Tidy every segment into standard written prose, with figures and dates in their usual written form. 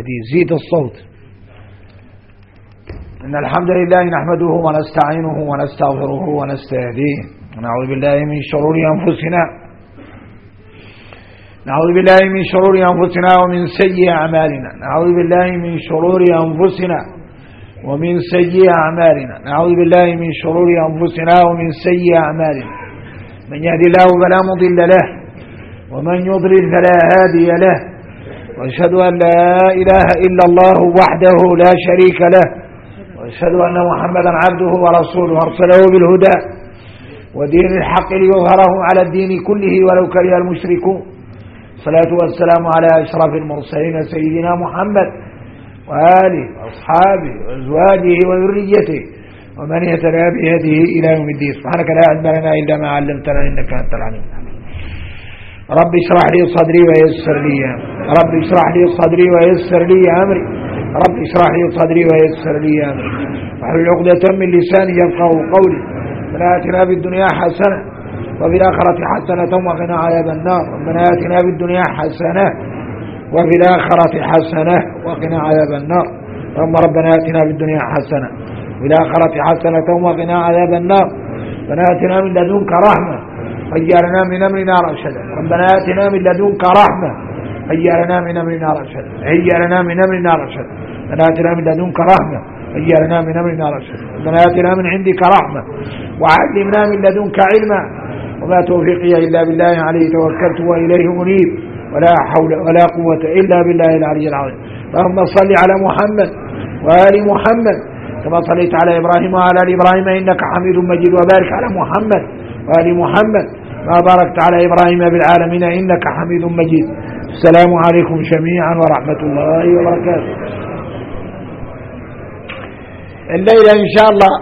هدي زيد الصوت. إن الحمد لله نحمده ونستعينه ونستغفره ونستهديه ونعوذ بالله من شرور أنفسنا ومن سيئ أعمالنا. نعوذ بالله من شرور أنفسنا ومن سيئ أعمالنا. من يهد الله فلا مضل له ومن يضلل فلا هادي له. وأشهد أن لا إله إلا الله وحده لا شريك له. وأشهد أن محمدا عبده ورسوله أرسله بالهدى ودين الحق ليظهره على الدين كله ولو كره المشركون. الصلاة والسلام على أشرف المرسلين سيدنا محمد وآله وأصحابه وأزواجه وذريته ومن اهتدى بهديه إلى يوم الدين. سبحانك لا علم لنا إلا ما علمتنا إنك أنت العليم الحكيم. رب اشرح لي صدري ويسر لي أمري. واحلل عقدة من لساني يفقهوا قولي. ربنا آتنا في الدنيا حسنة وفي الآخرة حسنة وقنا عذاب النار. ربنا آتنا في الدنيا حسنة وفي الآخرة حسنة وقنا عذاب النار. ربنا آتنا في الدنيا حسنة وفي الآخرة حسنة وقنا عذاب النار. ربنا آتنا من لدنك رحمة هيئ لنا من أمرنا رشدا. ربنا آتنا من لدنك رحمة هيئ لنا من أمرنا رشدا. ربنا آتنا من لدنك رحمة هيئ لنا من أمرنا رشدا. ربنا آتنا من عندك رحمة وعلمنا من لدنك علما. وما توفيقي إلا بالله عليه توكلت وإليه أنيب ولا حول ولا قوة إلا بالله العلي العظيم. اللهم صل على محمد وآل محمد كما صليت على إبراهيم وعلى آل إبراهيم إنك حميد مجيد. وبارك على محمد وآل محمد ما باركت على إبراهيم بالعالمين إنك حميد مجيد. السلام عليكم جميعا ورحمة الله وبركاته. الليلة إن شاء الله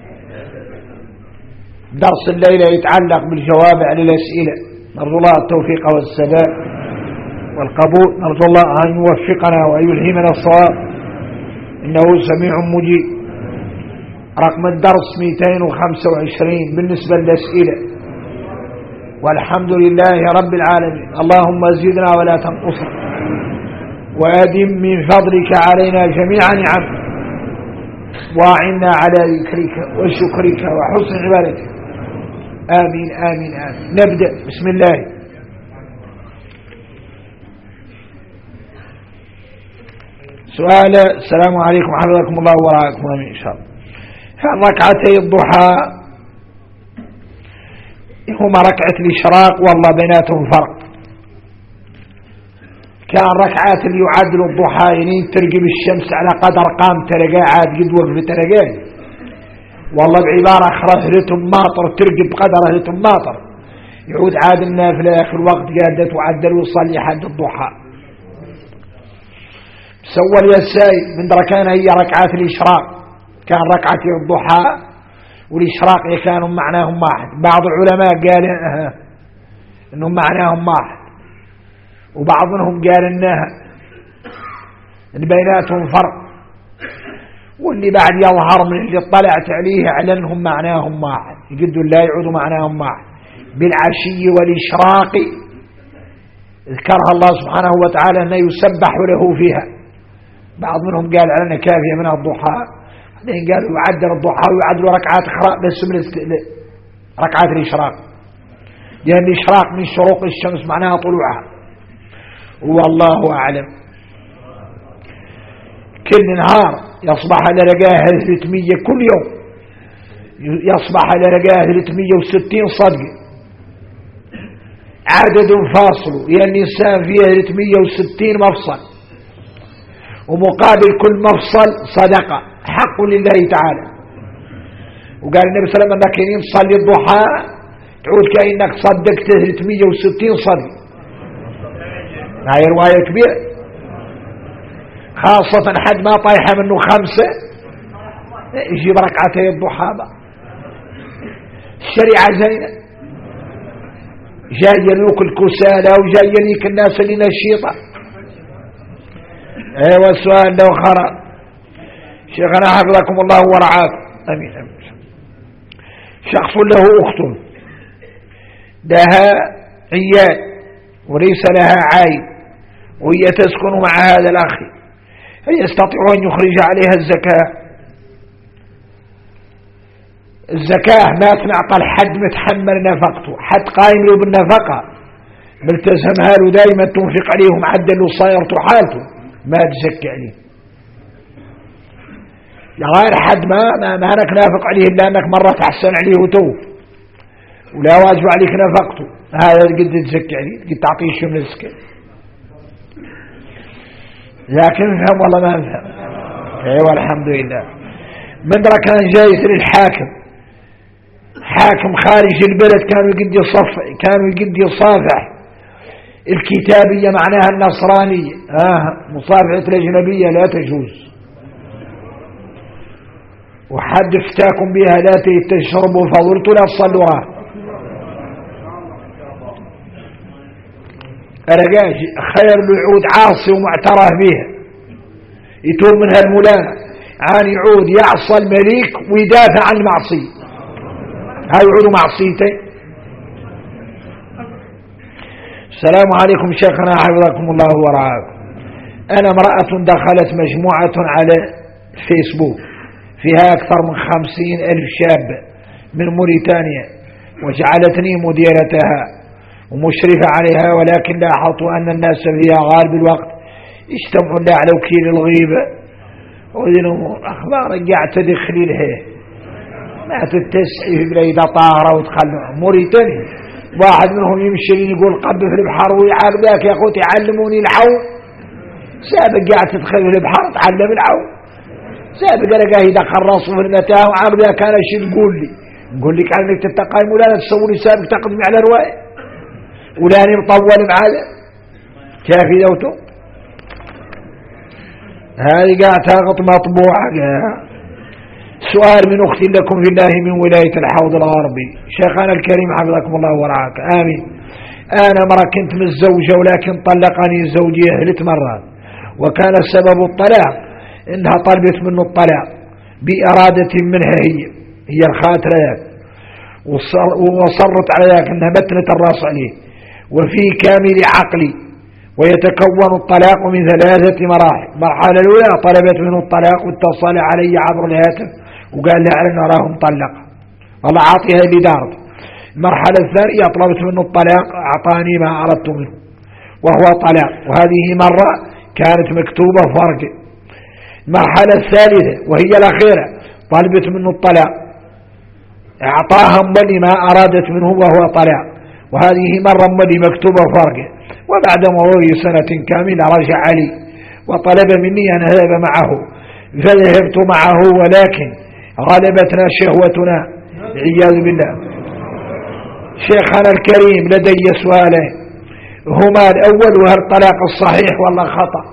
درس الليلة يتعلق بالجواب على الأسئلة. نرجو الله التوفيق والسداد والقبول. نرجو الله أن يوفقنا وأن يلهمنا الصواب إنه سميع مجيب. رقم الدرس 225 بالنسبة للأسئلة. والحمد لله رب العالمين. اللهم زدنا ولا تنقصنا وأدم من فضلك علينا جميع نعمك وأعنا على ذكرك وشكرك وحسن عبادتك. آمين آمين آمين. نبدأ بسم الله. سؤال. السلام عليكم حفظكم الله ورعاكم آمين إن شاء الله. ركعتي الضحى هما ركعة الإشراق والله بيناتهم فرق. كان ركعات اللي يعدل الضحى يعني ترقب الشمس على قدر قام ترقى عاد قد وقف ترقى والله بعبارة أخرى رتم ماطر ترقب قدر رتم ماطر يعود عاد النافلة آخر وقت قادت وعدل وصلي حد الضحى. سوى اليساي من دركان هي ركعات الإشراق. كان ركعة الضحى والإشراق كانوا معناهم واحد. بعض العلماء قال إنهم معناهم واحد وبعضهم قال إنها إن بيناتهم فرق. واللي بعد يظهر من اللي اطلعت عليه على أنهم معناهم واحد يقدوا لا يعودوا معناهم واحد. بالعشي والإشراق ذكرها الله سبحانه وتعالى أنه يسبح له فيها. بعض منهم قال علينا كافية من الضحى. بعدين قالوا يعدل الضحى ويعدل ركعات أخرى بس من ركعات الإشراق لأن الإشراق من شروق الشمس معناها طلوعها. والله أعلم. كل نهار يصبح على رقاه 300 كل يوم يصبح على رقاه 360 صدقة عدد فاصل يعني الإنسان فيها 360 مفصل ومقابل كل مفصل صدقة حق لله تعالى. وقال النبي صلى الله عليه وسلم أنك تصلي الضحى تعود كأنك صدقت 360 صدقة. هاي رواية كبيرة خاصة حد ما طايحة منه 5 يجيب ركعتي الضحى. الشريعة زينة جاي لوك الكسالى وجاي ليك الناس اللي نشيطة. ايوه السؤال لو خرى شيخنا حفظكم الله ورعاكم امين امين. شخص له اخت لها عيال وليس لها عائد وهي تسكن مع هذا الأخ يستطيع أن يخرج عليها الزكاة. الزكاة ما تنعطى الحد متحمل نفقته، حد قائم له بالنفقة ملتزمها له دائما تنفق عليه ومعدل له صايرته حالته ما تزكي عليه. غير حد ما انك نافق عليه الا انك مرة تحسن عليه وتوف ولا واجب عليك نفقته، هذا قد تزكي عليه قد تعطيه شيء من الزكاة. لكن نفهم والله ما نفهم. ايوه الحمد لله. من كان جايز للحاكم، حاكم خارج البلد كانوا يقد يصافح الكتابية معناها النصرانية، مصافحة الأجنبية لا تجوز، وحد افتاكم بها لا تشربوا فضلت لا تصلوا راه. أرقاش خير الوعود عاصي ومعترف بها يتوب منها الملانة عن يعود يعصى المليك ويدافع عن المعصية، هاي يعودوا معصيتين. السلام عليكم شيخنا حفظكم الله ورعاكم. أنا امرأة دخلت مجموعة على فيسبوك فيها أكثر من 50,000 شاب من موريتانيا وجعلتني مديرتها ومشرفة عليها، ولكن لاحظت أن الناس فيها غالب الوقت يجتمعون على وكيل الغيبة وذي الأمور أخبار قاعدة تدخلي لها ما تتسعي في بلاد طاهرة وتخلوا موريتانيا. واحد منهم يمشي يقول قب في البحر ويعاب ذاك يا أخوتي علموني العوم، سابق قاعد تدخل في البحر تعلم العوم، سابق أنا قاعد يدخل راسه في المتاهة وعاب ذاك أنا شو تقول لي عنك تتقايم ولا تسوي لي سابق تقدمي على رواية ولا مطول معاذا كافي ذوته. هذه قاعد تاغط مطبوعة. سؤال من أختي لكم في الله من ولاية الحوض الغربي. شيخنا الكريم حفظكم الله ورعاك آمين. أنا مرة كنت متزوجة ولكن طلقني زوجي 3 مرات، وكان سبب الطلاق إنها طلبت منه الطلاق بإرادة منها هي الخاطرة ذاك، وصرت على ذاك إنها بتنت الراس عليه وفي كامل عقلي. ويتكون الطلاق من 3 مراحل. المرحلة الأولى طلبت منه الطلاق واتصل علي عبر الهاتف وقال لي على أنه راه مطلق، والله عاطيها اللي دارت. المرحلة الثانية طلبت منه الطلاق أعطاني ما أردت منه وهو طلاق، وهذه مرة كانت مكتوبة فرق. المرحلة الثالثة وهي الأخيرة طلبت منه الطلاق أعطاها مبني ما أرادت منه وهو طلاق، وهذه مرة مبني مكتوبة فرق. وبعد مرور 1 سنة كاملة رجع علي وطلب مني أن أذهب معه، فذهبت معه ولكن غلبتنا شهوتنا والعياذ بالله. شيخنا الكريم لدي سؤالين، هما الأول وهل الطلاق الصحيح ولا خطأ؟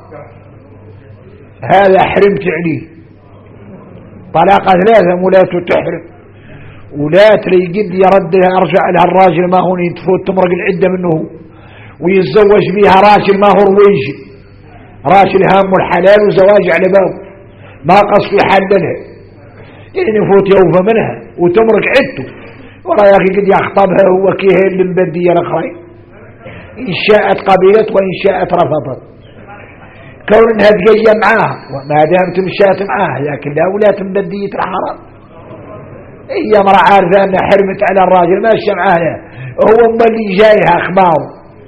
هذا حرمت عليه طلاق 3 ولا تحرم ولا تري قد يردها أرجع لها الراجل ما هو يتفوت تمرق العدة منه ويتزوج بها راجل ما هو رويجي، راجل هام الحلال وزواج على باب ما قصد يحللها يعني يفوت يوفى منها وتمرق عدته ورأيك قد يخطبها هو كيه اللي مبدية الأخرين، إن شاءت قبيلت وإن شاءت رفضت، كون انها تقيم معاها وما دامت مشات معاها، لكن لا ولا تمبدية الحرام. هي مرة عارفة أنها حرمت على الراجل ماشي معاها، هو اللي جايها أخباره.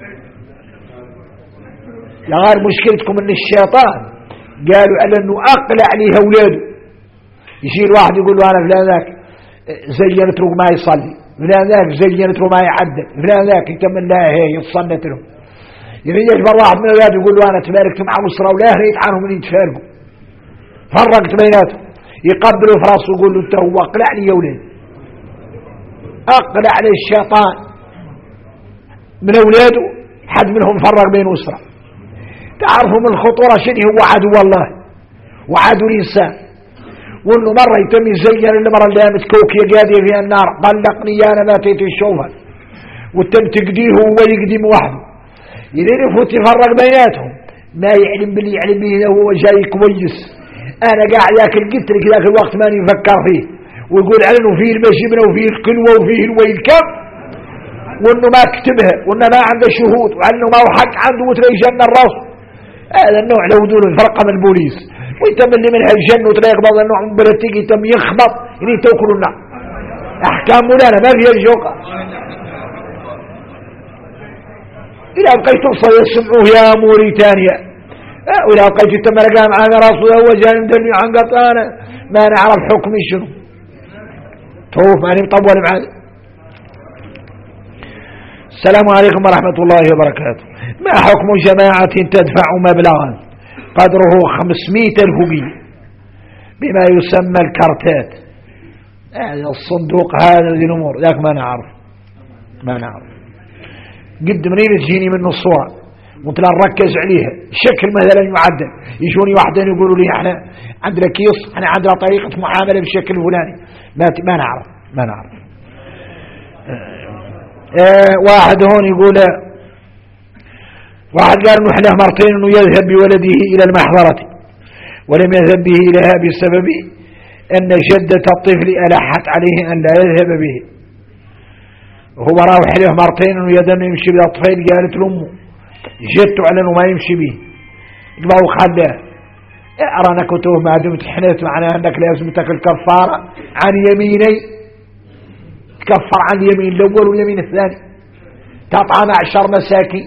لغير مشكلتكم ان الشيطان قالوا على انه اقلع عليه اولاده، يجي الواحد يقول له انا فلان ذاك زينت له ما يصلي، فلان ذاك زينت له ما يعدل، فلان ذاك يكمل لا هي يتصنت له. يريد يجبر واحد من اولاده يقول له انا تباركت مع اسره ولا ريت عنهم من يتفارقوا، فرقت بيناتهم، يقبلوا في راسه ويقول له انت هو اقلع لي يا ولد، اقلع عليه الشيطان من اولاده، حد منهم فرق بين اسره. تعرفوا من الخطورة شنو هو عدو الله وعدو الإنسان، وإنه مرة يتم يزين المرة اللي قامت كوكية قادية فيها النار طلقني أنا ما تيتي الشوفة وتم تقديه هو يقدم وحده، يلين يفوت يفرق بيناتهم ما يعلم باللي يعلم به هو جاي كويس. أنا قاعد ياكل قلت لك ذاك الوقت ماني يفكر فيه ويقول على إنه فيه المجبنة وفيه الكلوة وفيه الويل كم، وإنه ما كتبها وإنه ما عنده شهود وإنه ما هو حق عنده وتلاقي جنة الراس. هذا النوع لو دون الفرقة من البوليس ويتم اللي منها الجن وتلاقي بعض النوع من بلتيك يتم يخبط يعني توكلوا النار. أحكام مولانا ما فيها الجوقة. إذا بقيت توصل يسمعوه يا موريتانيا وإذا بقيت تم لقى معانا راسه هو جانب دلني عن قطانة ما نعرف حكم شنو توف ما نطول معانا. السلام عليكم ورحمة الله وبركاته. ما حكم جماعة تدفع مبلغا قدره 500,000 بما يسمى الكارتات الصندوق هذا ذي الأمور ذاك ما نعرف قد منين تجيني منه الصورة مثلا نركز عليها الشكل مثلا يعدل يجوني واحدين يقولوا لي احنا عندنا كيس احنا عندنا طريقة معاملة بالشكل الفلاني ما نعرف واحد هون يقول واحد قال انه احنا مرتين انه يذهب بولده الى المحضرة ولم يذهب به اليها بسبب ان جدة الطفل ألحت عليه ان لا يذهب به. هو راوح له مرتين انه يدم يمشي بالأطفال قالت لأمه جدته على انه ما يمشي به قالوا خلاه ارانا كتوه ما دمت حنيت معناها انك لازم تاكل كفارة عن يميني تكفر عن اليمين الاول واليمين الثاني تطعم 10 مساكين.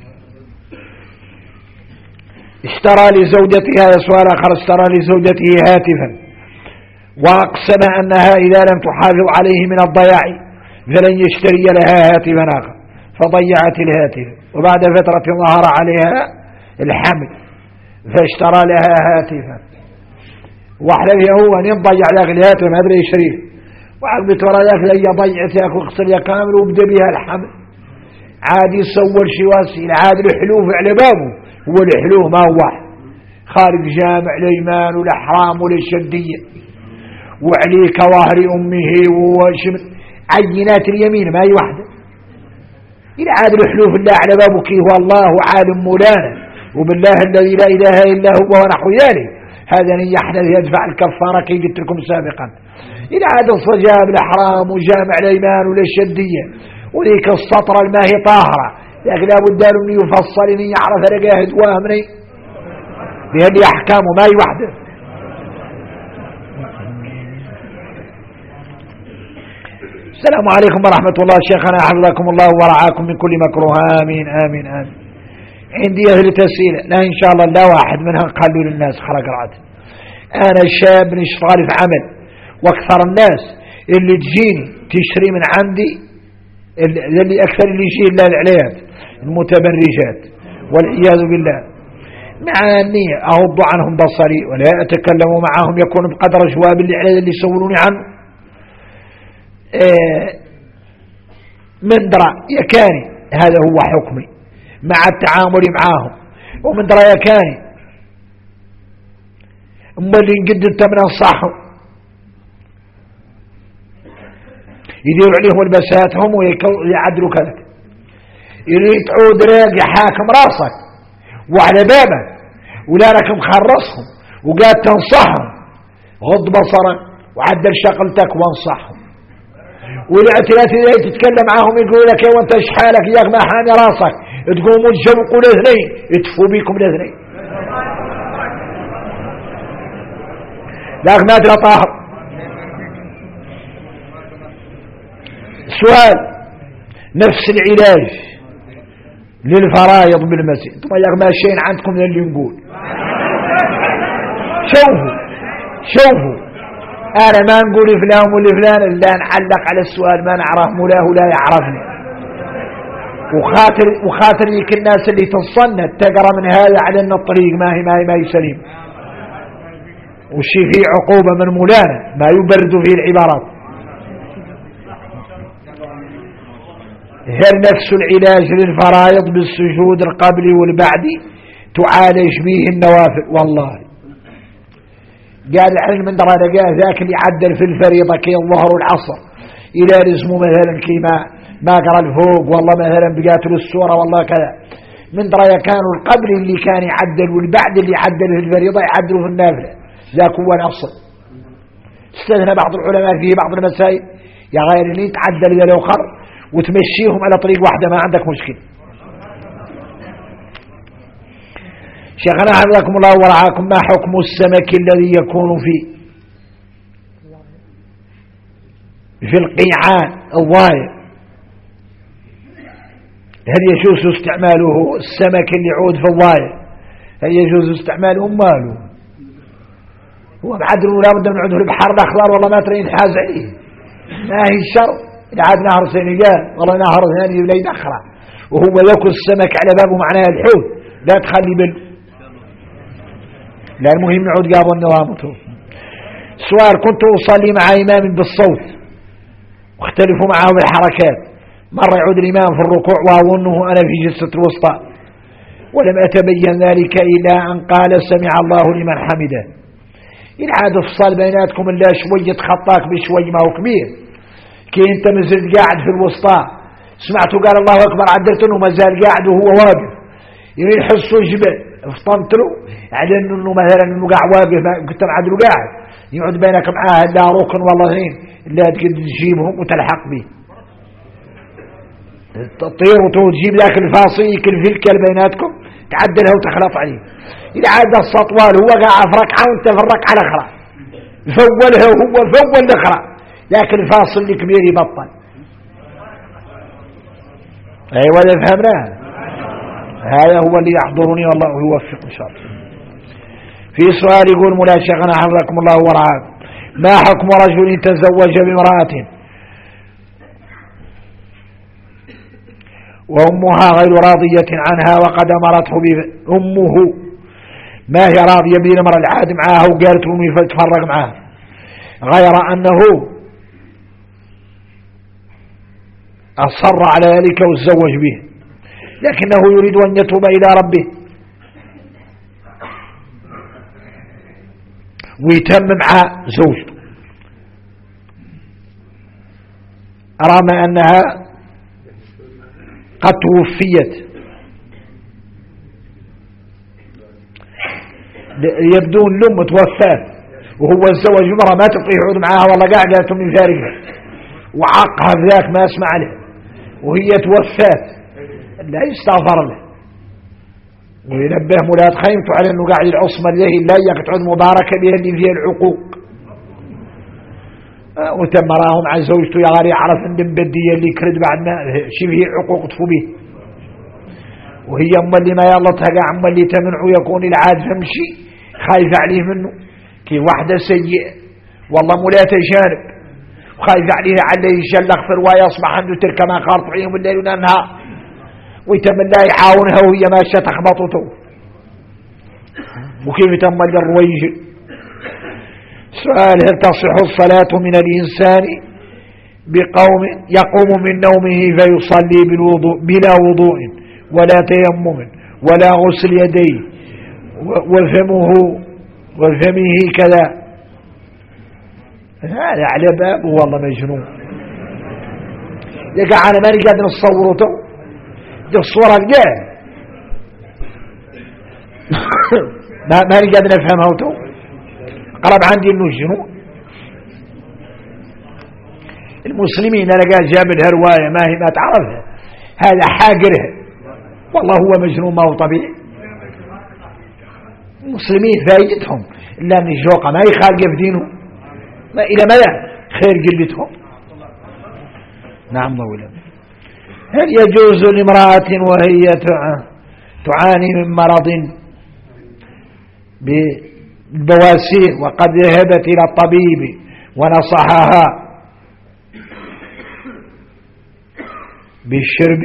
اشترى لزوجته هذا سؤال آخر اشترى لزوجته هاتفا وأقسم أنها إذا لم تحافظ عليه من الضياع فلن يشتري لها هاتفا آخر فضيعت الهاتف وبعد فترة ظهر عليها الحمل فاشترى لها هاتفا وحلف هو أن يضيع ذاك الهاتف ما أدري يشتريه وعقبت وراء ذاك لأي ضيعتك واغسلها كامل وابدأ بها الحمل عادي يصور شي واسيل عاد الحلوف على بابه هو الحلوف ما هو واحد خارج جامع الإيمان والأحرام والشدية وعليه كواهر أمه وشمل عينات اليمين ما هي واحدة إلى عاد الحلوف الله على بابك هو الله عالم مولانا وبالله الذي لا إله إلا هو ونحو ذلك هذا يحدث يدفع الكفارة كي قلت لكم سابقا. إلى عاد الصجاب الأحرام وجامع الإيمان والشدية وليك السطر الماهي طاهرة لكن لابد أن يفصل أن يعرف رقاه وامني بهذه أحكامه ما هي واحدة. السلام عليكم ورحمة الله شيخنا حفظكم الله ورعاكم من كل مكروه آمين آمين آمين. عندي أهل تسئلة لا إن شاء الله لا واحد منها قالوا للناس خلق رعد. أنا شاب نشتغل في عمل واكثر الناس اللي تجيني تشتري من عندي اللي أكثر اللي يجي إلا العليات المتبرجات والعياذ بالله مع أني أغض عنهم بصري ولا أتكلم معهم يكون بقدر جواب اللي علي اللي يسولوني عنه من درى يكاني هذا هو حكمي مع التعامل معهم ومن درى يكاني أما اللي نقد انت من الصحهم يديروا عليهم البساتهم ويعدلوا كذا يريد تعود راقي حاكم راسك وعلى بابك ولا لك مخرصهم وقاعد تنصحهم غض بصرك وعدل شغلتك وانصحهم والاعتلاف إذا تتكلم معهم يقول لك يا وانت شحالك ياك ما حامي راسك تقوموا تجوقوا الاثنين يتفوا بيكم الاثنين لكن ما ترى طاهر. سؤال نفس العلاج للفرائض بالمسجد ثم ياك ماشيين عندكم اللي نقول شوفوا أنا ما نقول فلان والفلان إلا نعلق على السؤال ما نعرف مولاه ولا يعرفني وخاطر يك الناس اللي تصنت تقرأ من هذا على أن الطريق ما هي سليم والشي فيه عقوبة من مولانا ما يبرد فيه العبارات. هل نفس العلاج للفرائض بالسجود القبل والبعد تعالج به النوافل؟ والله قال العلم من درى لقاه ذاك اللي عدل في الفريضة كي الظهر والعصر إلى اسمه مثلا كي ما قرأ الفوق والله مثلا بقاتل السورة والله كذا من درى كانوا القبل اللي كان يعدل والبعد اللي يعدل في الفريضة يعدلوا في النافلة ذاك هو الأصل. استثنى بعض العلماء فيه بعض المسائل يا غير اللي يتعدل إذا لو خر وتمشيهم على طريق واحدة ما عندك مشكلة. شيخنا حفظكم الله ورعاكم، ما حكم السمك الذي يكون في القيعان الضائع؟ هل يجوز استعماله؟ السمك اللي يعود في الضائع هل يجوز استعماله؟ ماله هو بعدل ولا بد من عده البحر الأخضر والله ما ترين حاز عليه، ما هي الشر إذا عاد نهر سنغال والله نهر ثاني ولا يدخره وهو يأكل السمك على بابه معناه الحوت، لا تخلي بال لا المهم يعود قابل نظامته. سؤال: كنت أصلي مع إمام بالصوت واختلفوا معه بالحركات، مرة يعود الإمام في الركوع وأظنه أنا في جلسة الوسطى ولم أتبين ذلك إلا أن قال سمع الله لمن حمده. إن عاد افصل بيناتكم إلا شوية خطاك بشوي ما هو كبير، كي أنت مازلت قاعد في الوسطى سمعته قال الله أكبر عدلت أنه مازال قاعد وهو واقف يريد حسه جبل افطنت له على أنه مثلا أنه قاعد واقف كنت معدله قاعد يقعد بينك معاه لا ركن والله هين لا تقدر تجيبهم وتلحق به تطير وتجيب ذاك الفاصل يكل في الكل بيناتكم تعدلها وتخلط عليه. إذا عاد السطوال هو قاعد في ركعة وانت في الركعة الأخرى فولها وهو فول الأخرى لكن الفاصل الكبير يبطل. أيوة اللي فهمناه هذا هو اللي يحضرني والله يوفق إن شاء الله. في سؤال يقول: مولا شيخنا حفظكم الله ورعاكم، ما حكم رجل تزوج بامرأة وأمها غير راضية عنها وقد أمرته أمه ما هي راضية بالمرأة العاد معها وقالت أمي فتفرق معها غير أنه أصر على ذلك وتزوج به لكنه يريد أن يتوب إلى ربه ويتم مع زوجته رغم أنها قد توفيت، يبدو الأم توفات وهو الزوج بمرأة ما تبقى يعود معها والله قاعدة من فارقها وعقها ذاك ما اسمع له وهي توفات لا يستغفر له وينبه مولاد خيمته على أنه قاعد العصمة له لا يقتعد مباركة بها اللي فيها العقوق وتمراه مع زوجته يا غالي يعرف ان بديه اللي كرد بعد ما شبه عقوق تفو به وهي أم اللي ما يلطها قاع أم اللي تمنعه يكون العاد فمشي خايف عليه منه كي واحدة سيئة والله مولاته جانب وخايف عليه عليه يشلق في رواية يصبح عنده تلك ما خارط عليهم الليل ونهار ويتم الله يعاونها وهي ماشية تخبطته وكيف تم الرويج. سؤال: هل تصح الصلاة من الإنسان بقوم يقوم من نومه فيصلي بلا وضوء ولا تيمم ولا غسل يديه وفمه كذا؟ هذا على باب والله مجنون يقع على ما نقدر نصورته دي الصورة الجاهل ما نقدر نفهمه قرب عندي انه الجنون. المسلمين انا قال جاب لها روايه ما هي ما تعرفها هذا حاقرها والله هو مجنون ما هو طبيعي. المسلمين فايدتهم الا من الجوقه ما يخالق في دينه ما الى مدى خير قلتهم. نعم مولا. هل يجوز لامراه وهي تعاني من مرض بالبواسير وقد ذهبت إلى الطبيب ونصحها بالشرب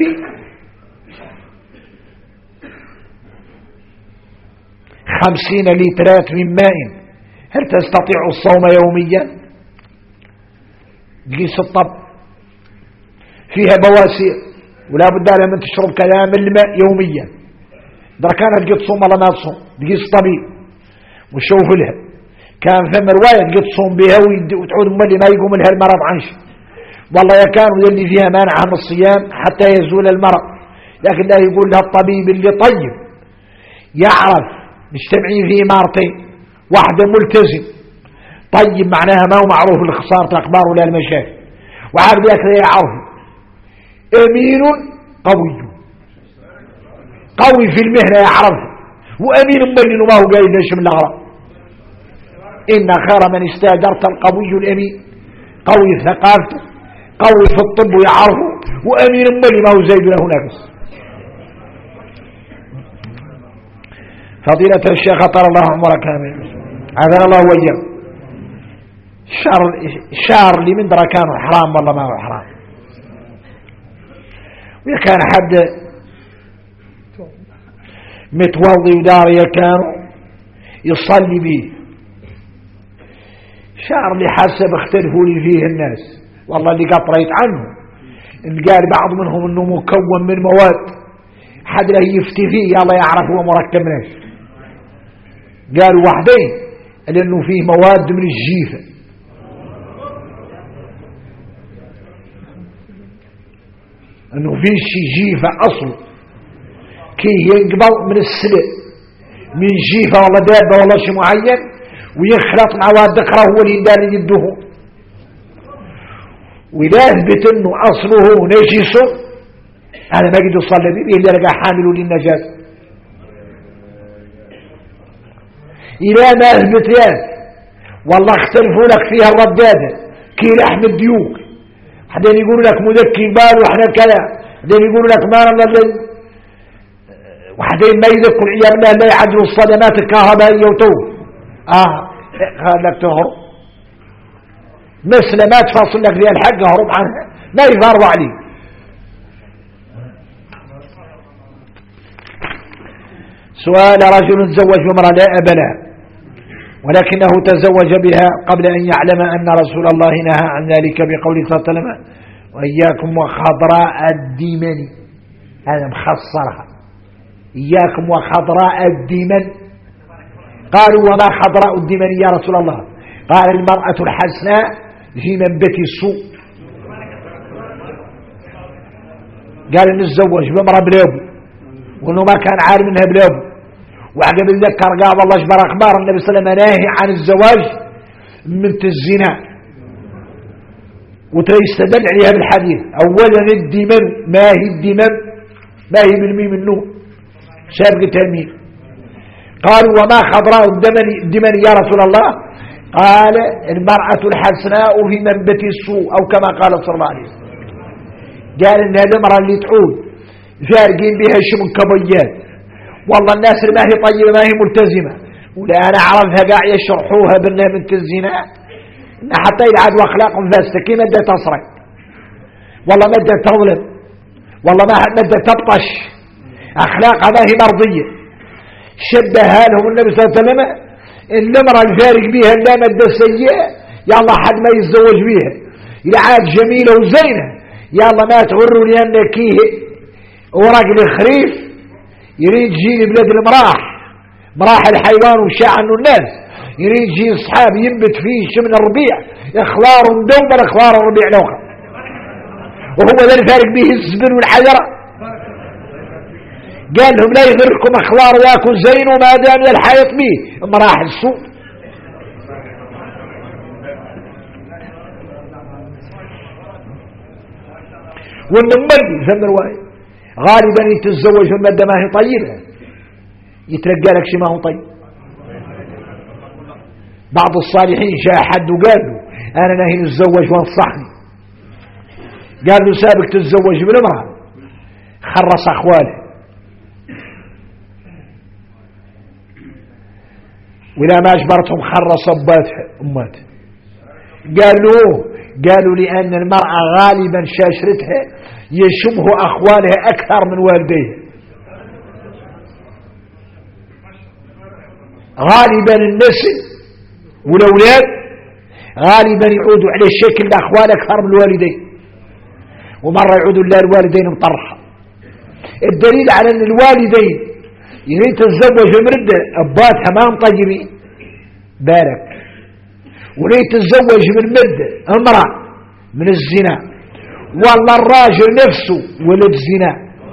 50 لترات من ماء هل تستطيع الصوم يوميا؟ قيس الطب فيها بواسير ولا بد لها من تشرب كلام الماء يوميا دركانها تقيت تصوم ولا ما تصوم تقيس الطبيب وشوف لها كان فم رواية تقيت تصوم بها وتعود مالي ما يقوم لها المرض عنش والله يكانوا يلي فيها مانع عن الصيام حتى يزول المرض لكن لا يقول لها الطبيب اللي طيب يعرف مجتمعين فيه مارتين واحدة ملتزم طيب معناها ما هو معروف الخسارة الأخبار ولا المشاكل وعارف يكذا يعرف أمين قوي في المهنة يعرف وأمين مبين ما هو قايل ليش من الأغراض. إن خير من استاجرت القوي الأمين، قوي ثقافته، قوي في الطب ويعرفه، وأمين مبين ما هو زيد له نفس. فضيلة الشيخ طال الله عمرك كامل عذر الله وجهه. الشعر اللي من درا كانوا حرام والله ما هو حرام. وكان حد متوضي وداري كانوا يصلي به شعر اللي حسب اختلفوا لي فيه الناس والله اللي قطريت عنه ان قال بعض منهم انه مكون من مواد حد له يفتي فيه يلا يعرف هو مركب من ايش. قالوا وحدين لانه فيه مواد من الجيفه، انه فيه شي جيفه اصل كي ينقبل من السلق من جيفه والله دابه والله شي معين ويخلط مع مواد اخرى هو اللي يدار يده. ولا اثبت انه اصله نجس انا ما قد اصلي به الا لقى حامل للنجاسه. الى ما اثبت ياه والله اختلفوا لك فيها الرداده كي لحم الديوك، حدين يقولوا لك مذكي بال وحنا كذا، حدين يقولوا لك ما نضل، وحدين ما يذكر عيال الله لا يعدلوا الصدمات الكهربائيه وتو قال لك تهرب مثل ما تفاصل لك ذي الحق هرب عنها ما يفاروا عليه. سؤال رجل تزوج بامرأة لا أب لها ولكنه تزوج بها قبل أن يعلم أن رسول الله نهى عن ذلك بقوله صلى الله عليه وسلم وإياكم وخضراء الدمن، هذا مخصرها إياكم وخضراء الدمن. قالوا وما خضراء الدمن يا رسول الله؟ قال المرأة الحسناء في منبت السوء. قال نتزوج بامرأة بلابو وانه ما كان عارف منها بلابو، وعقب يتذكر قال والله اجبر اخبار النبي صلى الله عليه وسلم ناهي عن الزواج من الزنا وتستدل عليها بالحديث. اولا الدمن ما هي الدمن؟ ما هي بالميم النون سابقة تلميذ. قالوا وما خضراء الدمن يا رسول الله؟ قال المرأة الحسناء في منبت السوء أو كما قال صلى الله عليه وسلم. قال إن هذه المرأة اللي تعود فارقين بها شمن كبيات والله الناس ما هي طيبة ما هي ملتزمة ولا أنا أعرفها قاع يشرحوها برنامج الزنا إن حتى يلعب أخلاقهم فاسدة كي مدى تسرق والله مدى تظلم والله ما مدى تبطش أخلاقها ما هي مرضية. شبهها لهم النبي صلى الله عليه وسلم المرأة الفارق بها لا مدى سيئة يلا حد ما يتزوج بها إلى عاد جميلة وزينة يلا ما تغروا لأن كيه ورق الخريف يريد جيل بلاد المراح مراح الحيوان وشاع عنه الناس يريد جيل اصحاب ينبت فيه شمن الربيع اخلار مدوبر اخلار الربيع لوخر وهو ذا الفارق به الزبن والحجرة. قال لهم لا يغركم اخلار واكو زين وما دام الحيط به مراح السوء. والنملي فهم الرواية غالبا يتزوج المادة ما هي طيبة يتلقى لك شي ما هو طيب. بعض الصالحين جاء حد وقال له انا ناهي نتزوج وانصحني، قال له سابق تتزوج بالمرأة خرص اخواله ولا ما اجبرتهم خرص امات. قالوا لأن المرأة غالبا شاشرتها يشبه أخوانها أكثر من والديها. غالبا النسل والأولاد غالبا يعودوا على الشكل الأخوان أكثر من الوالدين ومرة يعودوا إلى الوالدين مطرحة. الدليل على أن الوالدين يريد تتزوج بمردة أباتها ما هم طيبين بارك وليه تتزوج من مدة امرأة من الزنا والله الراجل نفسه ولد زنا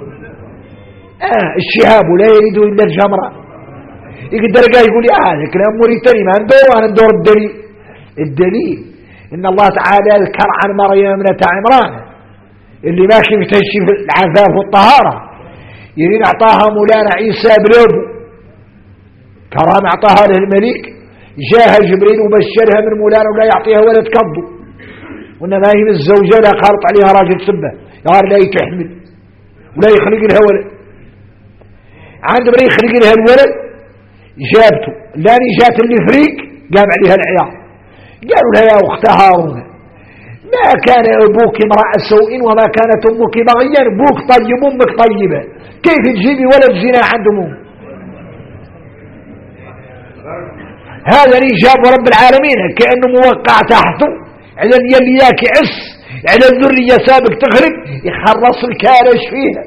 الشهاب لا يريد إلا الجمرة يقدر يقول هذا كلام مريتني ما ندور أنا ندور الدليل إن الله تعالى ذكر عن مريم ابنة عمران اللي ماشي بتشي العفاف والطهارة يريد أعطاها مولانا عيسى بلابه كرامة أعطاها له الملك. جاها جبريل وبشرها من مولانا ولا يعطيها ولد كضو، وإنما هي الزوجة لا خالط عليها راجل سبه قال لا يتحمل ولا يخلق لها ولد. عند ما يخلق لها الولد جابته لاني جات اللي فريق قام عليها العيال، قالوا لها يا أخت هارون ما كان أبوك امرأ سوء وما كانت أمك بغيا، أبوك طيب أمك طيبة، كيف تجيبي ولد زنا عند أمه؟ هذا الإجاب رب العالمين كأنه موقع تحته على اللي ياك عس على الذرية سابق تغرب يخرص الكارش فيها.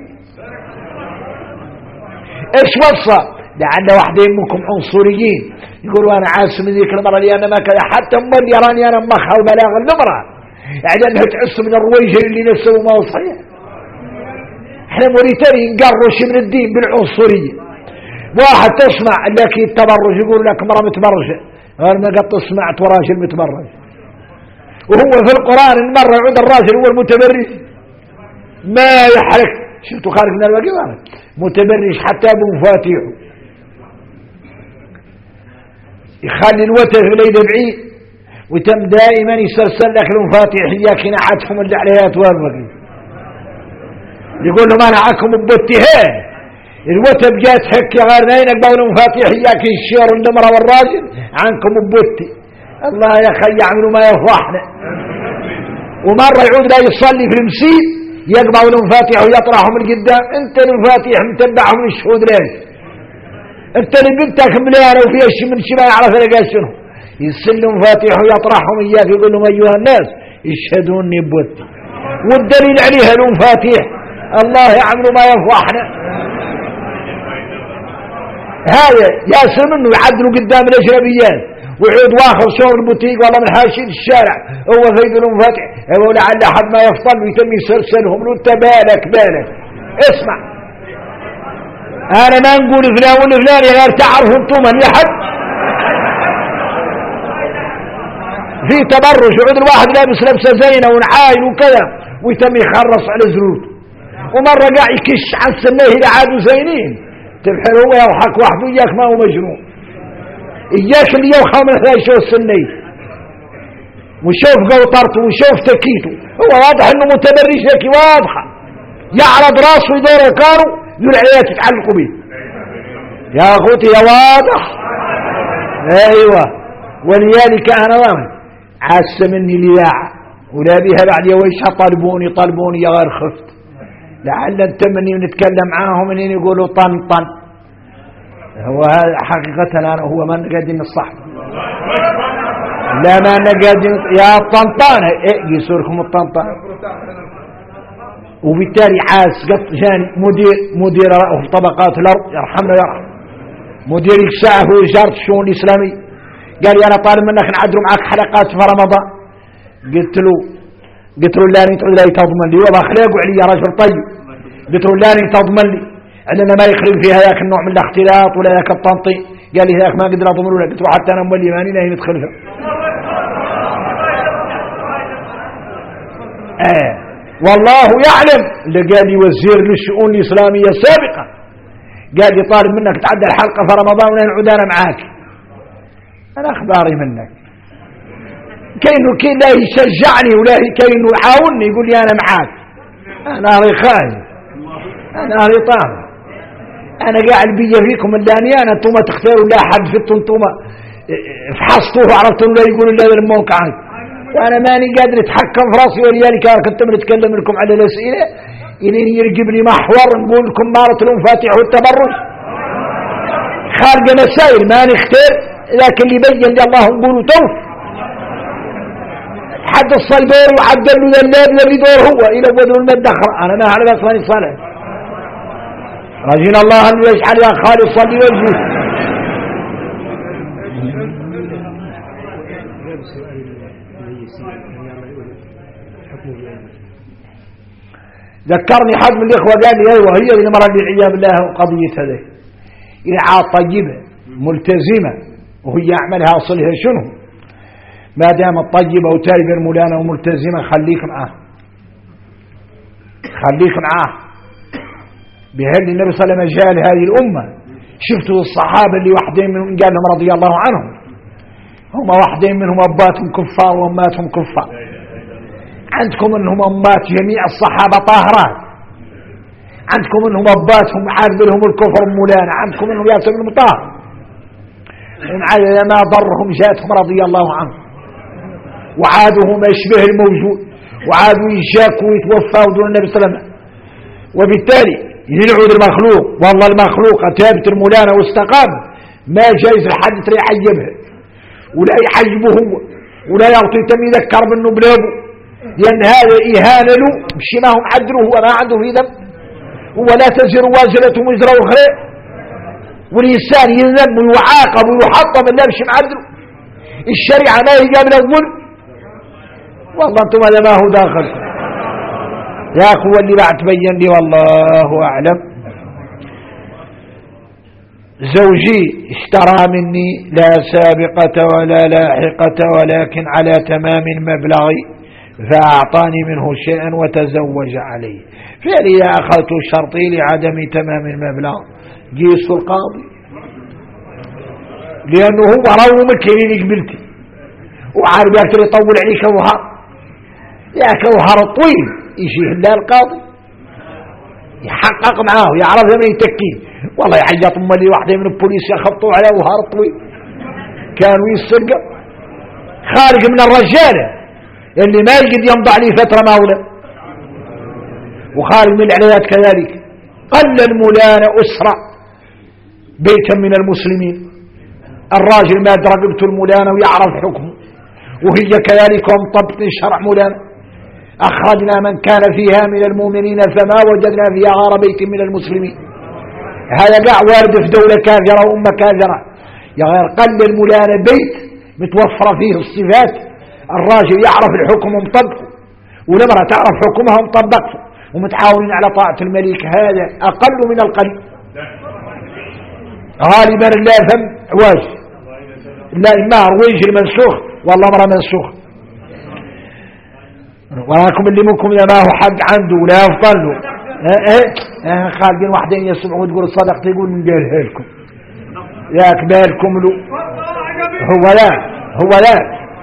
ايش وصى؟ لعل واحد يمكم عنصريين يقولوا انا عاس من ذيك المرة اللي انا ما كذا، حتى امال يراني انا مخها وبلاغ المرأة يعني انها تعس من الرويجة اللي نسوا ما هو صحيح. احنا موريتاني نقرش من الدين بالعنصرية. واحد تسمع لك التبرج يقول لك مرة متبرجة، غير ما قد سمعت وراجل متبرج، وهو في القرآن المرة يعود الراجل هو المتبرج ما يحرك. شفتوا خارج من الواقع متبرج حتى بمفاتيحه يخلي الوتر ليلة بعيد وتم دائما يسلسل لك المفاتيح اياك نعتهم اللي عليها توافقي، يقول له ما نعكم ببتهان الوتر جات حكي غير نينك بقول مفاتيح اياك الشير النمرة والراجل عنكم ببتي. الله يا اخي يعملوا ما يفرحنا. ومرة يعود لا يصلي في المسيد يقبعوا المفاتيح ويطرحهم من قدام، انت المفاتيح متبعهم الشهود ليش؟ انت اللي بنتك مليانة وفيها شي من شبه يعرف لقى شنو يسل مفاتيح ويطرحهم اياك يقول لهم ايها الناس اشهدوني بوتي، والدليل عليها المفاتيح. الله يعملوا ما يفرحنا. هذا ياسر منه يعدلوا قدام الاجنبيات ويعود واخذ شغل البوتيق والله من حاشين الشارع هو فيد المفاتيح هو لعل احد ما يفضل ويتم يسلسلهم له. انت بالك اسمع، انا ما نقول فلان والفلان غير تعرف انتم من لحد في تبرج يعود الواحد لابس لبسه زينه ونعاين وكذا ويتم يخرص على زروده، ومره قاعد يكش عن سنيه الى عادوا زينين تبحر هو يضحك واحد وياك ما هو مجنون، إياك اللي يوخى من هذا يشوف سني وشوف قوطرته وشوف تكيته، هو واضح انه متبرج لك واضحة يعرض راسه يدور كانوا يلعيات يتعلقوا به يا اخوتي يا واضح. ايوه ولذلك انا ضامن عاس مني لياعة ولا بها بعد يويشها طلبوني يا غير خفت لعل انتمني ونتكلم معاهم انين يقولوا طن هو هذا حقيقة أنا هو ما نقدم الصح لا ما نقدم يا طنطانة يسوركم الطنطانة. وبالتالي عاس قط جاني مدير في طبقات الأرض يرحمنا يرحم مدير الساعة هو وزارة الشؤون الإسلامية قال لي أنا طالب منك نعدل معك حلقات في رمضان. قلت له لا تقعد لا تضمن لي والله أخلاقه علي يا رجل طيب. قلت له لا تضمن لي عندنا ما يخرج فيها ذاك النوع من الاختلاط ولا ذاك التنطي. قال لي ذاك ما قدر اضمن له. قلت له حتى انا مولي ماني نايم ندخلها. والله يعلم اللي قال لي وزير للشؤون الاسلاميه سابقا قال لي طالب منك تعدى الحلقه في رمضان ونعود انا معاك. انا اخباري منك كأنه لا يشجعني ولا كأنه يعاونني يقول لي انا معاك. انا خايف انا طالب انا قاعد بيا فيكم اللاني انا انتم تختاروا لا حد في انتم فحصتوه وعرفتوا لا يقولوا لا الموقع وانا ماني قادر اتحكم في راسي. ولذلك كنت بنتكلم لكم على الاسئله الين يرقبني محور نقول لكم مارة المفاتيح والتبرج خارج مسائل ما نختار لكن اللي بين لي الله نقولوا توف حد الصلبور وعدل له اللاب الذي دور هو الى بدو المدخر. انا ما اعرف اصلا صالح رجينا الله أن يجعل يا خالصا لوجهه. ذكرني حد من الإخوة قال لي أيوة هي المرة اللي عياب الله قضية هذه إرعاء طيبة ملتزمة وهي يعملها أصلها شنو ما دام الطيبة وتايبة المولانة وملتزمة خليك معاه بهذا النبي صلى الله عليه وسلم جاء هذه الأمة شفتوا الصحابة اللي واحدين منهم قال لهم رضي الله عنهم، هم واحدين منهم أباتهم كفار وأماتهم كفار. عندكم أنهم أمات جميع الصحابة طاهرات، عندكم أنهم أباتهم عارف لهم الكفر مولانا، عندكم أنهم ياسر بن طاهر، ومع ما ضرهم جاتهم رضي الله عنهم وعادوا ما يشبه الموجود، وعادوا يشاكوا ويتوفوا دون النبي صلى الله عليه وسلم. وبالتالي يلعود المخلوق، والله المخلوق ثابت المولانا واستقام، ما جايز الحد يعيبها ولا يعجبه هو ولا يعطي تم يذكر منه بلابه، لأن هذا إهانة له بشي ما هم عدلوه وما عنده في ذنب، ولا تزر وازرة وزر أخرى، والإنسان يذنب ويعاقب ويحطم اللي مش معدله. الشريعة ما هي قابل الظلم، والله انتم هذا ما هو داخلكم يا أخوة اللي بعد تبين لي والله أعلم. زوجي اشترى مني لا سابقة ولا لاحقة ولكن على تمام المبلغ، فأعطاني منه شيئا وتزوج عليه، فإذا أخذت شرطي لعدم تمام المبلغ جيس القاضي، لأنه هو رو مكينين قبلتي وعارف يقدر يطول عليك وهار، يا كوهر طويل يجي هلا القاضي يحقق معاه يعرف من يتكيه، والله يعيط لي واحدة من البوليس يخبطوا على وهار طويل كانوا يسرقوا خارج من الرجالة اللي ما يجد يمضى عليه فترة ماولة، وخارج من العليات كذلك. قل المولانا أسرة بيتا من المسلمين، الراجل ما درقبت المولانا ويعرف حكمه، وهي كذلك ومطبط شرع مولانا. أخرجنا من كان فيها من المؤمنين فما وجدنا فيها غير بيت من المسلمين. هذا قاع وارد في دولة كافرة وأمة كافرة، يا غير قل المولانا بيت متوفر فيه الصفات، الراجل يعرف الحكم ومطبقه، والمرأة تعرف حكمها ومطبقته، ومتعاونين على طاعة الملك، هذا أقل من القليل. غالبا لا فم عواج لا إما رويج المنسوخ، والله مرة منسوخ، وراكم اللي منكم إذا ما هو حق عنده ولا يفضل له خالدين واحدين يسمعوا تقول صدقت يقول من قالها لكم يا كبالكم له هو لا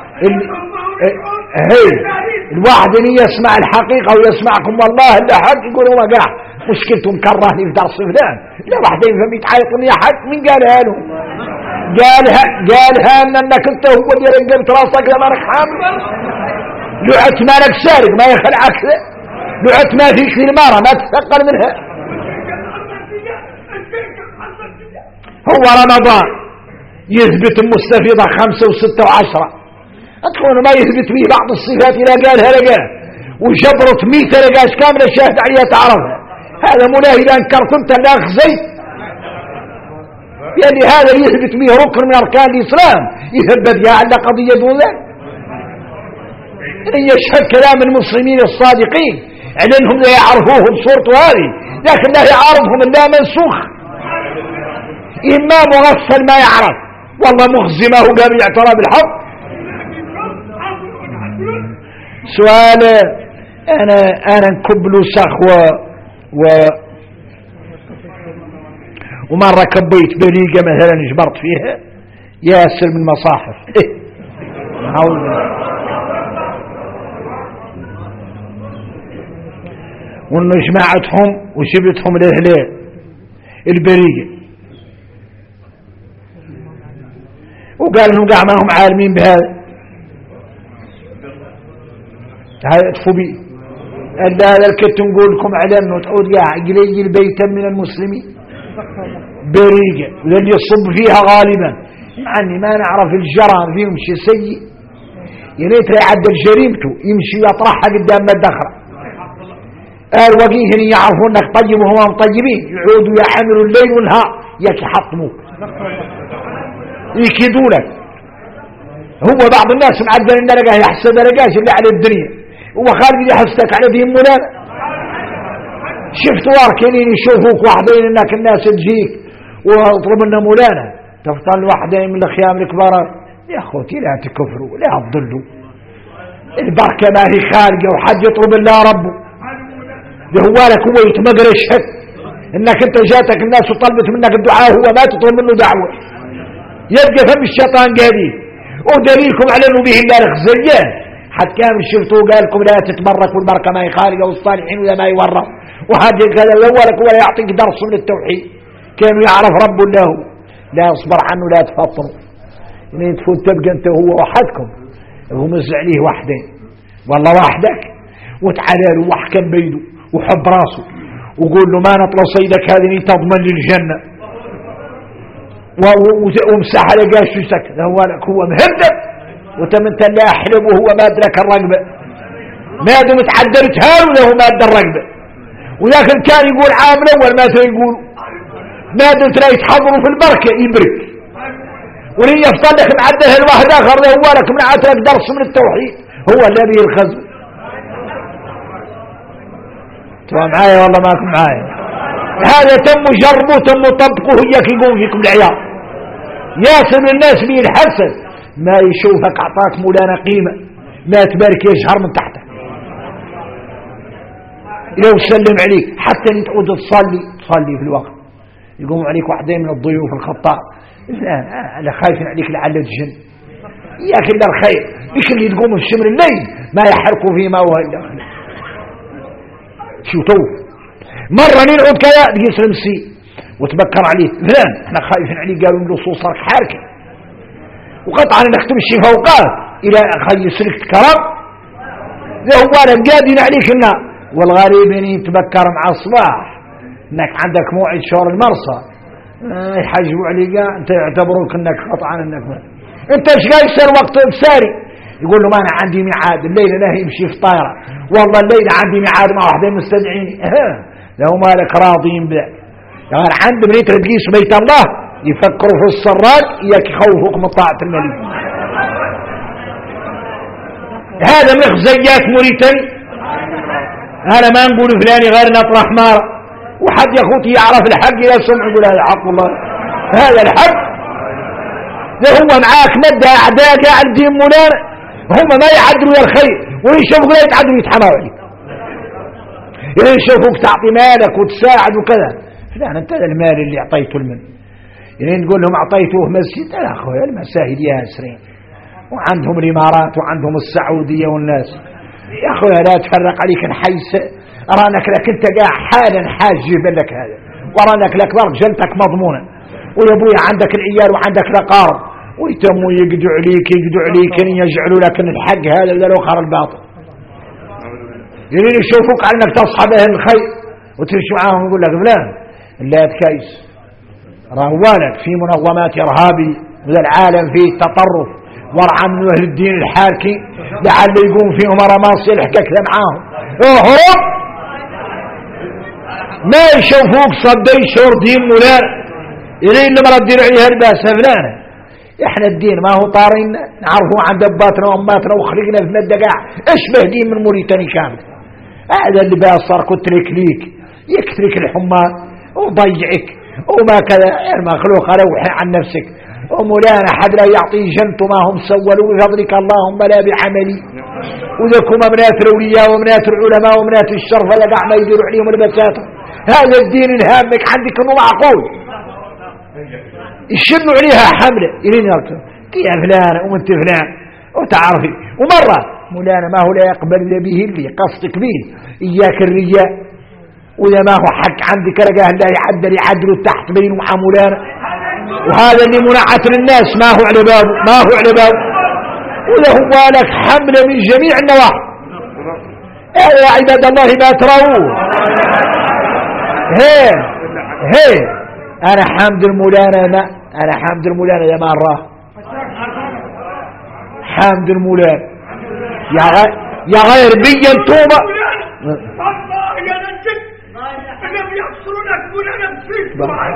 هي الواحد اللي يسمع الحقيقة ويسمعكم والله إلا حق يقول هو قاع مشكلتهم كرهني في درس فلان، لا واحدين فهم يتعيطون يا حق من قالها له؟ قالها أنك أنت هو اللي رنقبت راسك لما حامل، لعت مالك سارق ما يخلعك، لعت ما فيك في المارة ما تثقل منها. هو رمضان يثبت المستفيضة 5 و6 و10، أتكون ما يثبت به بعض الصفات إلى قالها لقاه وجبرت 100 لقاش كاملة الشاهد عليها تعرفها، هذا ملاهي لأنكر كنت لا خزيت، يعني هذا يثبت به ركن من أركان الإسلام يثبت بها على قضية دون ذلك. إن يشهد كلام المسلمين الصادقين على أنهم لا يعرفوه بصورته هذه، لكن لا يعرفهم إلا منسوخ، إما مغفل ما يعرف والله مخزي ما هو قابل اعتراف بالحق. سؤال أنا نكبل سخوة ومرة كبيت بليقة مثلا جبرت فيها ياسر من مصاحف وانه جماعتهم وشبتهم الهلال البرية، وقال انهم قاع ما هم عالمين بهذا، هذا تفوبي ألا هذا الكت نقول لكم على انه تعود قاع قليل بيتا من المسلمين بريقة واللي يصب فيها غالبا، مع اني ما نعرف الجرام فيهم شيء سيء، يريت يعدل جريمته يمشي يطرحها قدام ما دخل الوقيه يعرفون انك طيب وهم طيبين، يعودوا يعملوا الليل والنهار يحطموك يكيدونك. هو بعض الناس معدل ان لقاه يحسد لقاش اللي على الدنيا، هو خالد يحسدك على ذي مولانا. شفت واركنين يشوفوك واحدين انك الناس تجيك واطلب لنا مولانا، تفضل واحدين من الخيام الكبار يا اخوتي لا تكفروا لا تضلوا، البركه ما هي خالقه وحد يطلب الله ربه، ده هو لك هو يتمقر الشك انك انت جاتك الناس وطلبت منك الدعاء هو ما تطلب منه دعوة، يبقى فم الشيطان قادي. ودليلكم على انه به الله الخزيان حتى كان شفتوا قال لكم لا تتبرك والبركة ما يخالق والصالحين ولا ما يورط وهذا كذا اولك ولا يعطيك درس من التوحيد. كانوا يعرف رب له لا يصبر عنه لا تفطروا يعني تفوت تبقى انت هو وحدكم هو مزع عليه وحدين والله وحدك وتعالى له واحكم بيده وحب راسه وقول له ما نطلع صيدك هذه تضمن للجنة ومسح على قاشوسك هو لك هو مهدد وتمنت لا أحلب وهو ما أدرك الرقبة ما دم تعدلت هاله له ما أدى الرقبة. ولكن كان يقول عامل أول ما يقول ما دمت لا يتحضروا في البركة يبرك ولن يفضل لك معدل الواحد آخر له هو لك من عاتلك درس من التوحيد هو الذي الخزم. تبقى معايا والله ماكم معايا. هذا تم جربه تم طبقه إياك يقوم فيكم العيال ياسر الناس به الحسن ما يشوفك أعطاك مولانا قيمة ما تبارك يشهر من تحته لو سلم عليك حتى ان تعود تصلي في الوقت يقوم عليك واحدين من الضيوف الخطاء لا خايفين عليك لعل تجن إياك إلا الخير مش اللي تقوم في شمر الليل ما يحركوا فيه ما هو إلا خير. شو توف مرة نلعب كذا يسلم سي وتبكر عليه فلان احنا خايفين عليه قالوا له صوصرك حاركة وقطعا نختم الشيء فوقات الى خي يسلك كرم ذا هو قادين عليك النار. والغريب ان يتبكر مع الصباح انك عندك موعد شهر المرصى يحجبوا عليك انت يعتبروك انك قطعا انك انت ايش قاعد يصير وقت بساري يقول له ما انا عندي ميعاد الليله لا يمشي في طائره والله الليله عندي ميعاد مع واحدين مستدعيني لو مالك راضين بذلك يعني عند من تجلس بيت الله يفكروا في السرات إياك يخوفوك من طاعة الملك. هذا من خزيات موريتاني أنا ما نقول فلاني غير نطرح حمار وحد يا أخوتي يعرف الحق إلى سمع يقول هذا حق الله هذا الحق ده هو معاك مدى أعداء قاعد دين مولانا هم ما يعدلوا يا الخير ويشوفوا لا يتعدلوا يتحمروا عليك يشوفوك تعطي مالك وتساعد وكذا فلان انت المال اللي اعطيته المن يعني نقول لهم اعطيتوه مسجد لا اخويا المساجد ياسرين وعندهم الامارات وعندهم السعوديه والناس يا اخويا لا تفرق عليك نحيس ارانك لك انت قاع حالا حاجب لك هذا ورانك لك جلتك مضمونه ويا ابويا عندك العيال وعندك الاقارب ويتموا يقدوا عليك ان يجعلوا لك الحق هذا للاخر الباطل يعني يشوفوك على انك تصحب اهل الخير وتمشي معاهم يقول لك فلان لا تكيس روالك في منظمات ارهابي وذا العالم فيه التطرف ورعا من اهل الدين الحاكي لعل يقوم فيهم رماص يلحقك معاهم اهرب ما يشوفوك صدي شور دين مولانا يلين اللي مردين عليها الباس فلانه احنا الدين ما هو طارين نعرفه عن دباتنا واماتنا وخلقنا في مدقاع اشبه دين من موريتاني كامل. هذا اللي صار كترك ليك يكترك الحمار وضيعك وما كذا المخلوق روحي عن نفسك ومولانا حد لا يعطي جنته ما هم سولوا بفضلك اللهم لا بعملي وذكم منات الأولياء ومنات العلماء ومنات الشرف لقع ما يديروا عليهم البساطة. هذا الدين الهامك عندك انه معقول يشنوا عليها حملة إلين يرتب يا فلان وانت فلان وتعرفي ومرة مولانا ما هو لا يقبل به اللي قصدك به إياك الرياء وإذا ما هو حق عندك رجاه لا يعدلوا تحت بين مع مولانا وهذا اللي منعت للناس ما هو على بابه وإذا هو لك حملة من جميع النواحي. يا عباد الله ما تروه هي أنا حمد المولانا يا مرة حمد المولانا يا غير بي انتوبة يا نجد لم يحصرونك مولانا بفيك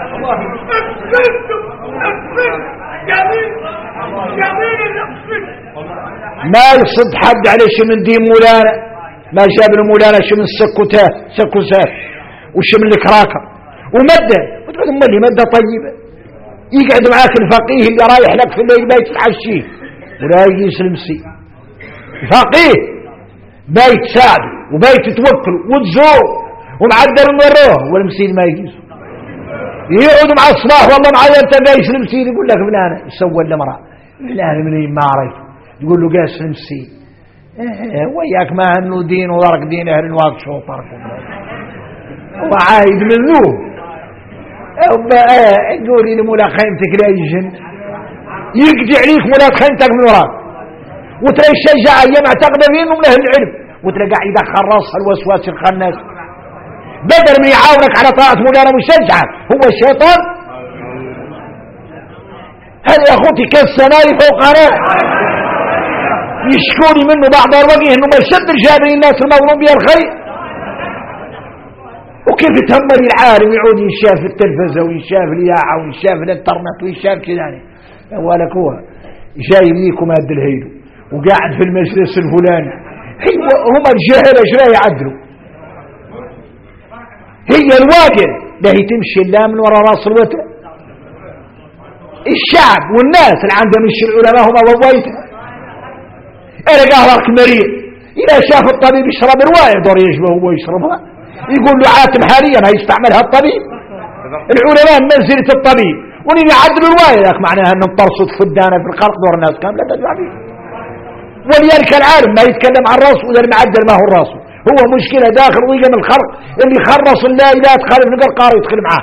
ما يصد حد عليه شي من دين مولانا ما جاب المولانا شي من سكوتات وشي من الكراكة ومدة وتقول امالي مدة طيبة يقعد معاك الفقيه اللي رايح لك في الليل بيت العشيه ولا يسلم سي فقيه بيت ساعده وبيت توكل وتزور ومعدل نروه والمسيد ما يجيز يقعد مع الصباح والله معايا انت قايس المسير يقول لك فلانة يسوى المرأة فلانة منين ما عرف يقول له قايس المسير وياك ما انه دين وضرك دين اهل الواقع شو طرف وعايد من ذوب يقولي لي مولا خيمتك لا يجن يقجع ليك مولا خيمتك من وراك وتلاقي الشجاع ايام اعتقد فيهم من اهل العلم وتلاقي قاعد يدخل راسها الوسواس الخناس بدل من يعاونك على طاعة مولانا مشجعك هو الشيطان. هذا يا اخوتي كالسماء فوق رأسه يشكوني منه بعض الوجه انه بشد الجابرين الناس المظلوم بها الخير. وكيف يتهمل العالم يعود ينشاف التلفزة وينشاف الإذاعة وينشاف الانترنت وينشاف كذا يعني ولك هو جاي ليكم هاد الهيدو وقاعد في المجلس الفلاني هم الجاهل ايش لا يعدلوا هي الواقع ده تمشي لا من وراء راس الوتر. الشعب والناس اللي عندهم العلماء هم ضويته انا قهرك مريض اذا شاف الطبيب يشرب رواية دور يشبه هو يشربها يقول له عاتم حاليا هيستعملها الطبيب. العلماء منزلة الطبيب ونيجي يعدل رواية لك معناها انهم ترصد فدانة في الخلق دور الناس كاملة تدفع فيه. ولذلك العالم ما يتكلم عن راسه وإذا المعدل ما هو راسه هو مشكلة داخل ضيقة من الخلق اللي خرص لا إله تخالف نقر قاري يدخل معاه.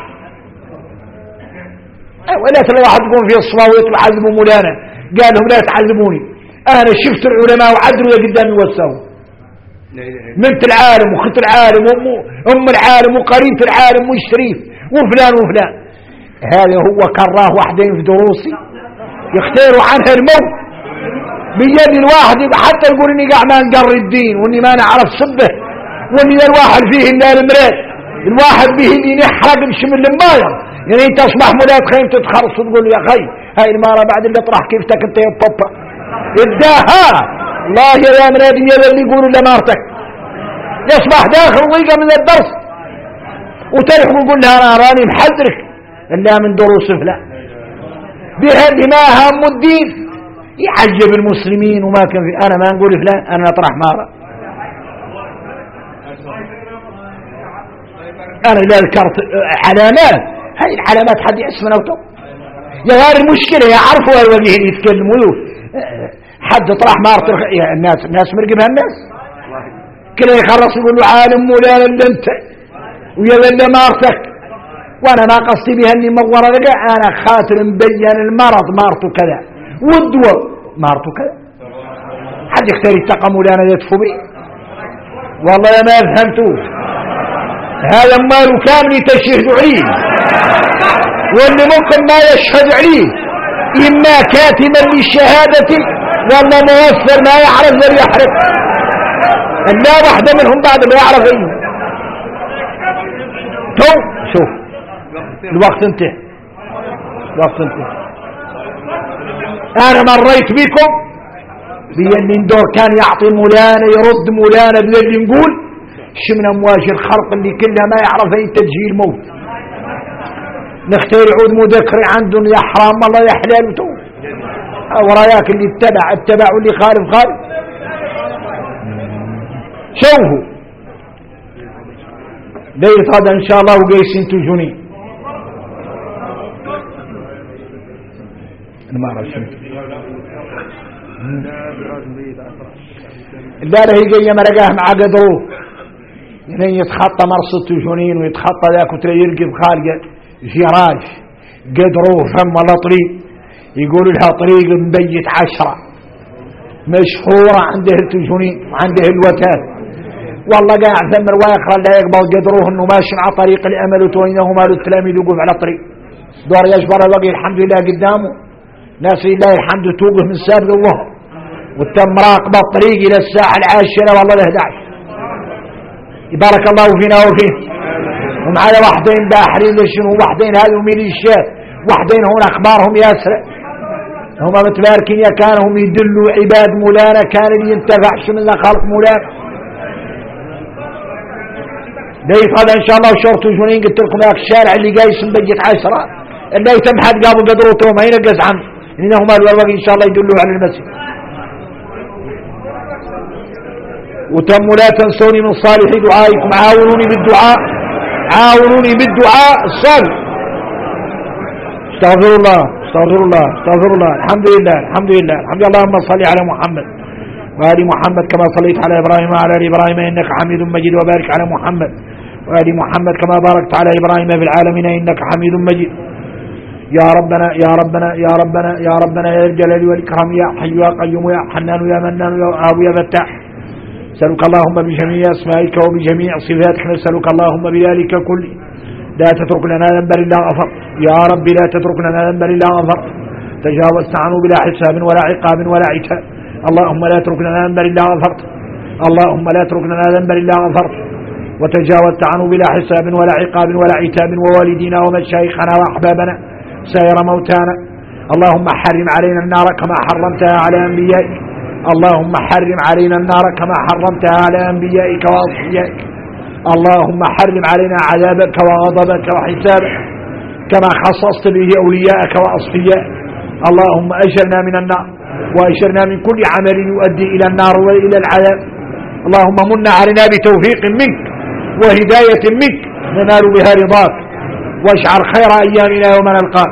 ولا ترى واحد يقوم في الصلاة ويطلع عذبوا مولانا قال لهم لا تعذبوني أنا شفت العلماء وعدلوا يا قدامي وساهم بنت العالم وخت العالم أم العالم وقريبة العالم والشريف وفلان وفلان. هذا هو كراه واحدين في دروسي يختاروا عنها الموت بيد الواحد حتى يقول اني قاعد ما نقر الدين واني ما نعرف صبه واني الواحد فيه الا المراد الواحد به اللي نحرق بشمل المايه يعني انت اصبح مولاد خيم تتخرص وتقول يا خي هاي الماره بعد اللي اطرح كيفتك انت يا بابا اداها الله يا مراد يا اللي يقولوا لمارتك يصبح داخل ضيقه من الدرس وتلحق ويقول لها انا راني محذرك الا من دروس فلان بهذه ما هم الدين. يعجب المسلمين وما كان في انا ما نقول فلان انا اطرح مارة انا لا ذكرت علامات هذه العلامات حد يسمى نوته يا غير المشكلة يعرفوا الوجه اللي يتكلموا حد اطرح مارة يا الناس مرقبها الناس كلا يخلص يقول له عالم مولانا اللي انت ويا اللي مارتك وانا ما قصدي بها اني مغورة لك انا خاطر مبين المرض مارته كذا والدواء مارته كذا حد يختار يتقى مولانا يدفو به والله ما فهمتوش هذا ماله كامل تشهد عليه واللي ممكن ما يشهد عليه إما كاتما للشهادة والله موفر ما يعرف ذا يحرق لا واحدة منهم بعد ما يعرف ايه شوف الوقت انتهى انا مريت بكم بأن دور كان يعطي مولانا يرد مولانا باللي نقول شمنا امواج الخلق اللي كلها ما يعرف اي تسجيل موت نختار يعود مذكر عندهم يا حرام الله يا حلال وتو وراياك اللي اتبع واللي خالف شوفوا ليلة هذا ان شاء الله وقيسين تجوني انا ما اعرف شنو لا لا هي جايه مرقاه مع قدروه يعني يتخطى مرصد تجونين ويتخطى ذاك وتلاقي يرقب خالقه جراج قدروه فم ولا طريق يقول لها طريق مبيت 10 مشهورة عند اهل تجونين وعند اهل الوتاد والله قاعد ثم رواية اخرى لا يقبل قدروه انه ماشي مع طريق الامل وتوينه مال التلاميذ يوقف على طريق دور يجبر الوقت الحمد لله قدامه ناس لله الحمد توقف من سابق الله وتم راقبة الطريق الى الساعة 10 والله 11 يبارك الله فينا وفيه ومعايا واحدين باحرين لشنو واحدين هذه ميليشيات واحدين هون اخبارهم ياسر هم متباركين يا كانهم يدلوا عباد مولانا كان اللي ينتفعش من خلق مولانا ليس هذا ان شاء الله وشرطوا جنين قلت لكم يا الشارع اللي جاي سنبجت 10 اللي يتم حد قابوا قدروته ما ينقص عنه انهم الوقت ان شاء الله يدلوا على المسجد وتم لا تنسوني من صالح دعائكم عاونوني بالدعاء الصالح استغفر الله استغفر الله استغفر الله. الحمد لله الحمد لله الحمد لله. اللهم صل على محمد وآل محمد كما صليت على إبراهيم وعلى آل إبراهيم إنك حميد مجيد، وبارك على محمد وآل محمد كما باركت على إبراهيم في العالمين إنك حميد مجيد. يا ربنا يا ربنا يا ربنا يا ربنا يا الجلال والإكرام يا حي يا قيوم يا حنان يا منان يا وهاب يا فتاح، نسألك اللهم بجميع أسمائك وبجميع صفاتك، نسألك اللهم بذلك كله لا تترك لنا ذنبا إلا غفرت. يا رب لا تترك لنا ذنبا إلا غفرت. تجاوزت عنه بلا حساب ولا عقاب ولا عتاب. اللهم لا تترك لنا ذنبا إلا غفرت. اللهم لا تترك لنا ذنبا إلا غفرت. وتجاوزت عنه بلا حساب ولا عقاب ولا عتاب. ووالدينا ومشايخنا وأحبابنا سائر موتانا. اللهم حرم علينا النار كما حرمتها على أنبيائك. اللهم حرم علينا النار كما حرمتها على أنبيائك وأصفيائك. اللهم حرم علينا عذابك وغضبك وحسابك كما خصصت به أولياءك وأصفيائك. اللهم أجرنا من النار وأجرنا من كل عمل يؤدي إلى النار وإلى العذاب. اللهم من علينا بتوفيق منك وهداية منك ننال بها رضاك، واجعل خير أيامنا يوم نلقاك.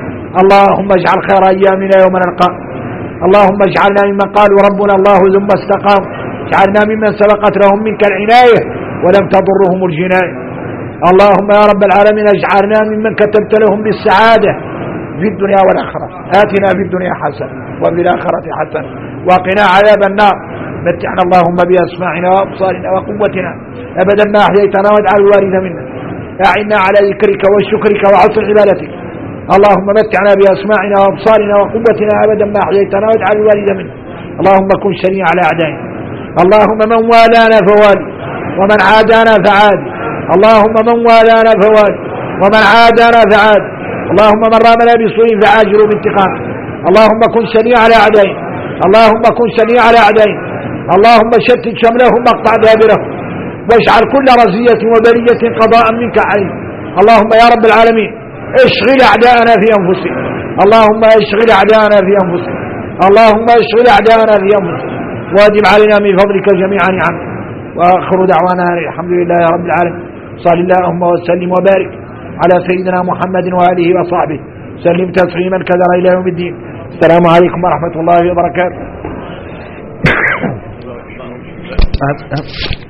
اللهم اجعل خير أيامنا يوم نلقاك. اللهم اجعلنا ممن قالوا ربنا الله ثم استقاموا، اجعلنا ممن سبقت لهم منك العناية ولم تضرهم الجناية. اللهم يا رب العالمين اجعلنا ممن كتبت لهم بالسعادة في الدنيا والآخرة. آتنا في الدنيا حسنة وفي الآخرة حسنة وقنا عذاب النار. متعنا اللهم بأسماعنا وأبصارنا وقوتنا أبدا ما أحييتنا واجعل الوارث منا. أعنا على ذكرك وشكرك وحسن عبادتك. اللهم متعنا بأسماعنا وأبصارنا وقوتنا أبدا ما أحييتنا واجعل الوارث منا. اللهم كن شنيع على أعدائنا. اللهم من والانا فوالي ومن عادانا فعادي. اللهم من والانا فوالي ومن عادانا فعادي. اللهم من رامنا بسوء فعاجل بانتقام. اللهم كن شنيع على أعدائنا. اللهم كن شنيع على أعدائنا. اللهم شتت شملهم واقطع دابرهم واجعل كل رزية وبلية قضاء منك عليه. اللهم يا رب العالمين اشغل أعداءنا في أنفسهم. اللهم اشغل أعداءنا في أنفسهم. اللهم اشغل أعداءنا في أنفسهم وادم علينا من فضلك جميع نعمك. وآخر دعوانا الحمد لله رب العالمين. صل اللهم وسلم وبارك على سيدنا محمد وآله وصحبه سلم تسليما كثيرا إلى يوم الدين. السلام عليكم ورحمة الله وبركاته.